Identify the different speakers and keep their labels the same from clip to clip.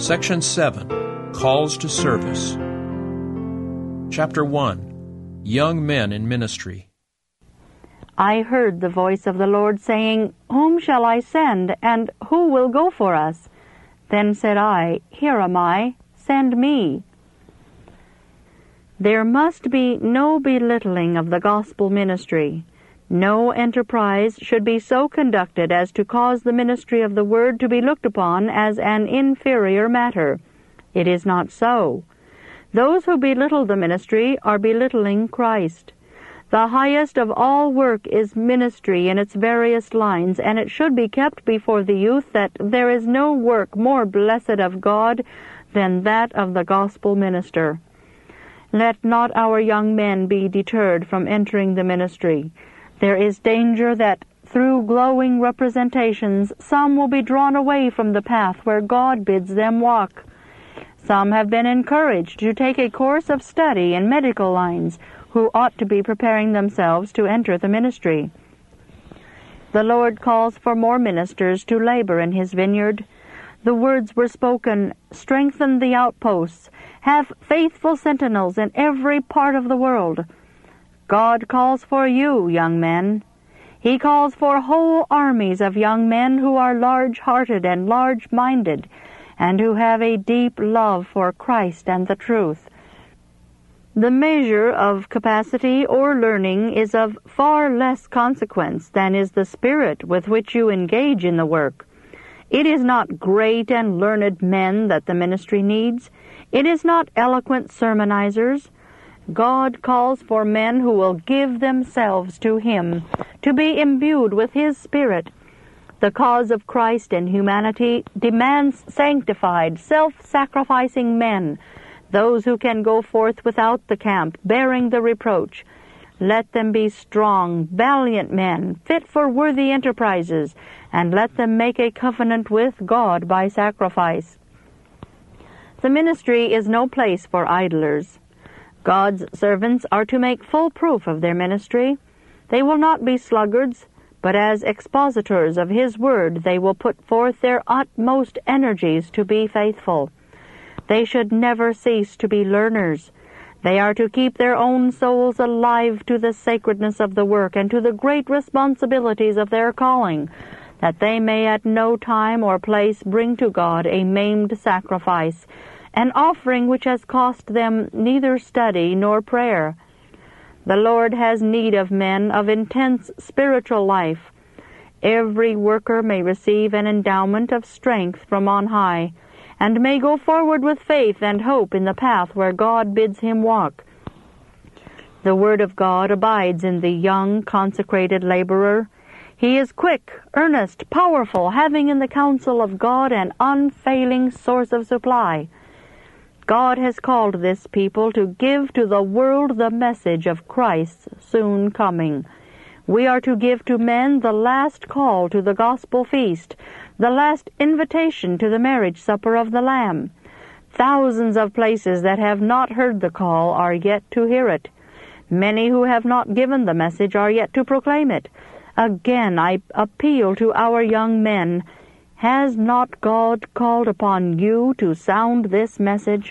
Speaker 1: Section 7, Calls to Service. Chapter 1, Young Men in Ministry.
Speaker 2: I heard the voice of the Lord saying, Whom shall I send, and who will go for us? Then said I, Here am I, send me. There must be no belittling of the gospel ministry. No enterprise should be so conducted as to cause the ministry of the Word to be looked upon as an inferior matter. It is not so. Those who belittle the ministry are belittling Christ. The highest of all work is ministry in its various lines, and it should be kept before the youth that there is no work more blessed of God than that of the gospel minister. Let not our young men be deterred from entering the ministry. There is danger that through glowing representations some will be drawn away from the path where God bids them walk. Some have been encouraged to take a course of study in medical lines who ought to be preparing themselves to enter the ministry. The Lord calls for more ministers to labor in His vineyard. The words were spoken, strengthen the outposts, have faithful sentinels in every part of the world. God calls for you, young men. He calls for whole armies of young men who are large-hearted and large-minded, and who have a deep love for Christ and the truth. The measure of capacity or learning is of far less consequence than is the spirit with which you engage in the work. It is not great and learned men that the ministry needs. It is not eloquent sermonizers. God calls for men who will give themselves to Him, to be imbued with His Spirit. The cause of Christ and humanity demands sanctified, self-sacrificing men, those who can go forth without the camp, bearing the reproach. Let them be strong, valiant men, fit for worthy enterprises, and let them make a covenant with God by sacrifice. The ministry is no place for idlers. God's servants are to make full proof of their ministry. They will not be sluggards, but as expositors of His Word they will put forth their utmost energies to be faithful. They should never cease to be learners. They are to keep their own souls alive to the sacredness of the work and to the great responsibilities of their calling, that they may at no time or place bring to God a maimed sacrifice, an offering which has cost them neither study nor prayer. The Lord has need of men of intense spiritual life. Every worker may receive an endowment of strength from on high, and may go forward with faith and hope in the path where God bids him walk. The Word of God abides in the young, consecrated laborer. He is quick, earnest, powerful, having in the counsel of God an unfailing source of supply. God has called this people to give to the world the message of Christ's soon coming. We are to give to men the last call to the gospel feast, the last invitation to the marriage supper of the Lamb. Thousands of places that have not heard the call are yet to hear it. Many who have not given the message are yet to proclaim it. Again, I appeal to our young men. Has not God called upon you to sound this message?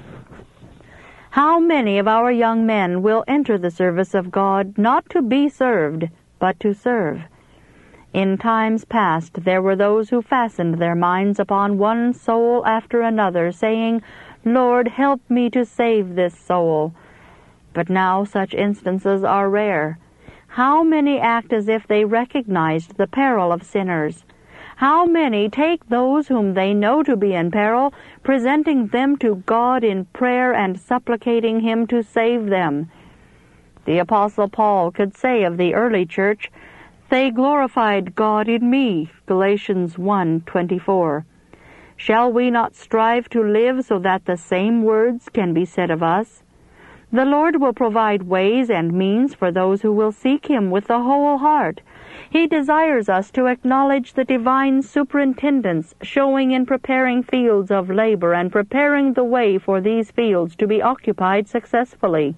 Speaker 2: How many of our young men will enter the service of God not to be served, but to serve? In times past there were those who fastened their minds upon one soul after another, saying, Lord, help me to save this soul. But now such instances are rare. How many act as if they recognized the peril of sinners? How many take those whom they know to be in peril, presenting them to God in prayer and supplicating Him to save them? The Apostle Paul could say of the early church, They glorified God in me, Galatians 1:24. Shall we not strive to live so that the same words can be said of us? The Lord will provide ways and means for those who will seek Him with the whole heart. He desires us to acknowledge the divine superintendence showing in preparing fields of labor and preparing the way for these fields to be occupied successfully.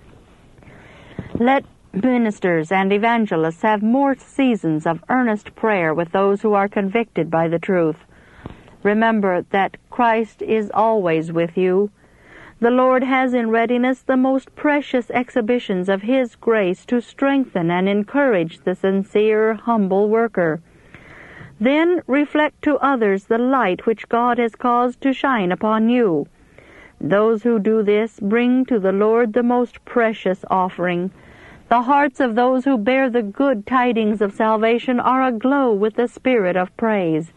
Speaker 2: Let ministers and evangelists have more seasons of earnest prayer with those who are convicted by the truth. Remember that Christ is always with you. The Lord has in readiness the most precious exhibitions of His grace to strengthen and encourage the sincere, humble worker. Then reflect to others the light which God has caused to shine upon you. Those who do this bring to the Lord the most precious offering. The hearts of those who bear the good tidings of salvation are aglow with the spirit of praise.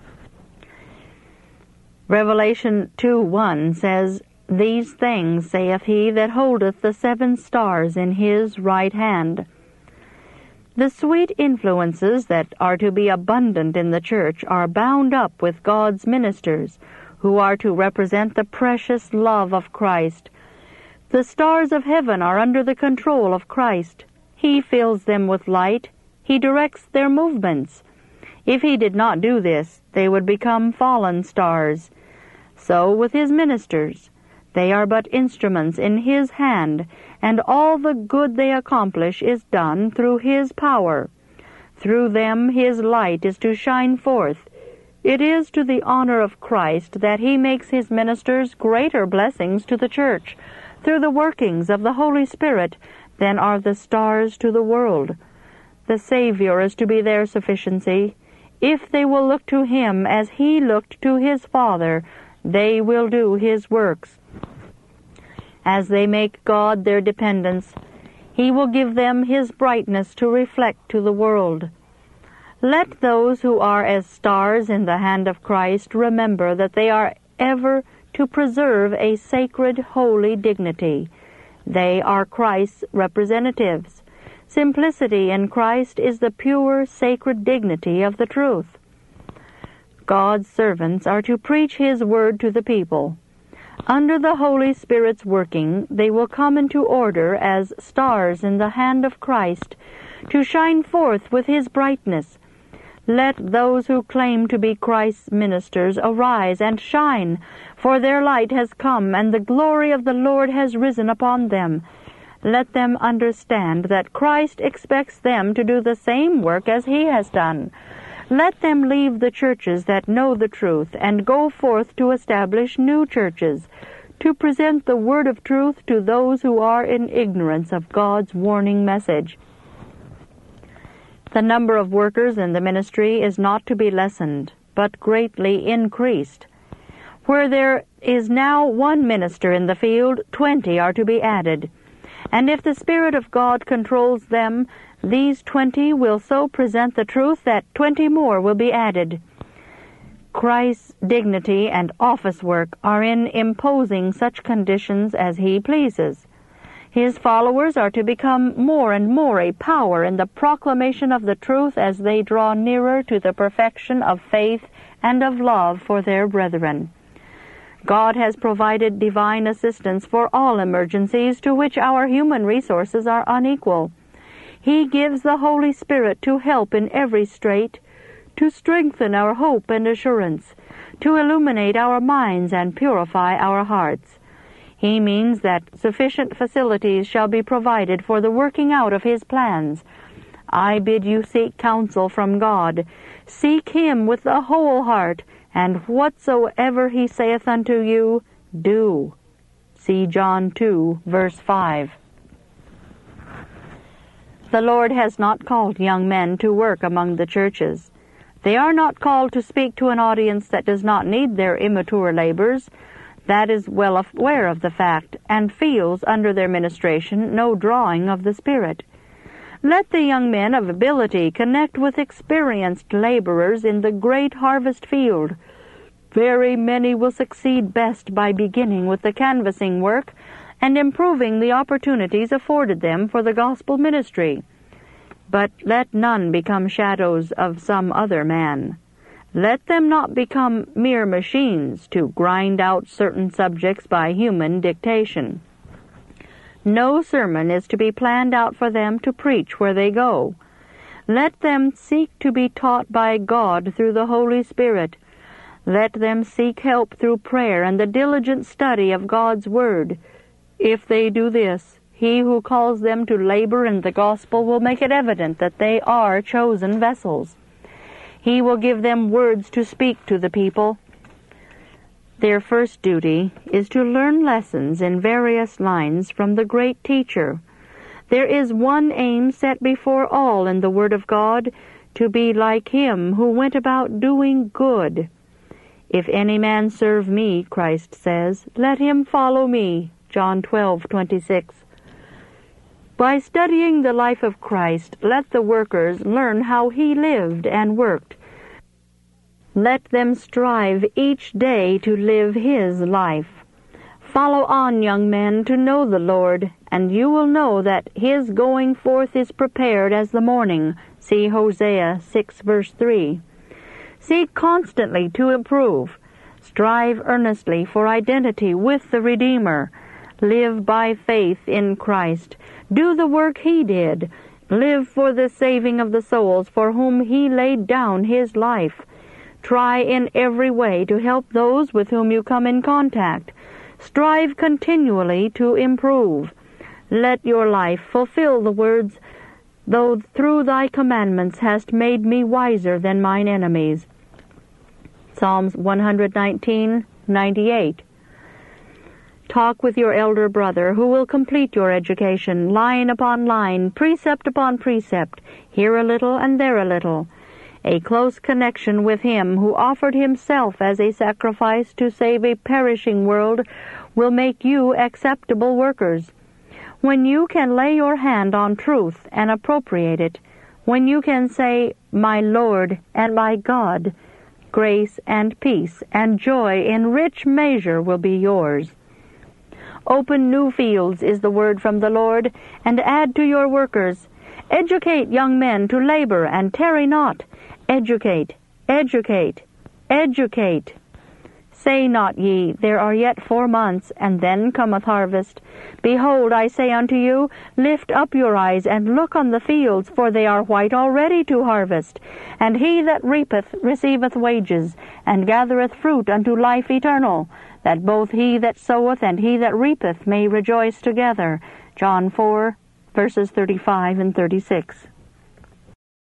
Speaker 2: Revelation 2:1 says, "These things saith he that holdeth the 7 stars in his right hand." The sweet influences that are to be abundant in the church are bound up with God's ministers, who are to represent the precious love of Christ. The stars of heaven are under the control of Christ. He fills them with light. He directs their movements. If He did not do this, they would become fallen stars. So with His ministers. They are but instruments in His hand, and all the good they accomplish is done through His power. Through them His light is to shine forth. It is to the honor of Christ that He makes His ministers greater blessings to the church, through the workings of the Holy Spirit, than are the stars to the world. The Savior is to be their sufficiency. If they will look to Him as He looked to His Father, they will do His works. As they make God their dependence, He will give them His brightness to reflect to the world. Let those who are as stars in the hand of Christ remember that they are ever to preserve a sacred, holy dignity. They are Christ's representatives. Simplicity in Christ is the pure, sacred dignity of the truth. God's servants are to preach His word to the people. Under the Holy Spirit's working, they will come into order as stars in the hand of Christ, to shine forth with His brightness. Let those who claim to be Christ's ministers arise and shine, for their light has come, and the glory of the Lord has risen upon them. Let them understand that Christ expects them to do the same work as He has done. Let them leave the churches that know the truth and go forth to establish new churches, to present the word of truth to those who are in ignorance of God's warning message. The number of workers in the ministry is not to be lessened, but greatly increased. Where there is now 1 minister in the field, 20 are to be added. And if the Spirit of God controls them, these 20 will so present the truth that 20 more will be added. Christ's dignity and office work are in imposing such conditions as He pleases. His followers are to become more and more a power in the proclamation of the truth as they draw nearer to the perfection of faith and of love for their brethren. God has provided divine assistance for all emergencies to which our human resources are unequal. He gives the Holy Spirit to help in every strait, to strengthen our hope and assurance, to illuminate our minds and purify our hearts. He means that sufficient facilities shall be provided for the working out of His plans. I bid you seek counsel from God. Seek Him with the whole heart, and whatsoever He saith unto you, do. See John 2, verse 5. The Lord has not called young men to work among the churches. They are not called to speak to an audience that does not need their immature labors, that is well aware of the fact, and feels under their ministration no drawing of the Spirit. Let the young men of ability connect with experienced laborers in the great harvest field. Very many will succeed best by beginning with the canvassing work and improving the opportunities afforded them for the gospel ministry. But let none become shadows of some other man. Let them not become mere machines to grind out certain subjects by human dictation. No sermon is to be planned out for them to preach where they go. Let them seek to be taught by God through the Holy Spirit. Let them seek help through prayer and the diligent study of God's Word. If they do this, He who calls them to labor in the gospel will make it evident that they are chosen vessels. He will give them words to speak to the people, Their first duty is to learn lessons in various lines from the great teacher. There is one aim set before all in the Word of God, to be like him who went about doing good. If any man serve me, Christ says, let him follow me. John 12:26. By studying the life of Christ, let the workers learn how he lived and worked. Let them strive each day to live his life. Follow on, young men, to know the Lord, and you will know that his going forth is prepared as the morning. See Hosea 6 verse 3. Seek constantly to improve. Strive earnestly for identity with the Redeemer. Live by faith in Christ. Do the work he did. Live for the saving of the souls for whom he laid down his life. Try in every way to help those with whom you come in contact. Strive continually to improve. Let your life fulfill the words, "Though through thy commandments hast made me wiser than mine enemies." Psalms 119:98. Talk with your elder brother, who will complete your education, line upon line, precept upon precept, here a little and there a little. A close connection with him who offered himself as a sacrifice to save a perishing world will make you acceptable workers. When you can lay your hand on truth and appropriate it, when you can say, "My Lord and my God," grace and peace and joy in rich measure will be yours. Open new fields is the word from the Lord, and add to your workers. Educate young men to labor and tarry not. Educate, educate, educate. Say not ye, there are yet 4 months, and then cometh harvest. Behold, I say unto you, lift up your eyes, and look on the fields, for they are white already to harvest. And he that reapeth receiveth wages, and gathereth fruit unto life eternal, that both he that soweth and he that reapeth may rejoice together. John 4, verses 35 and 36.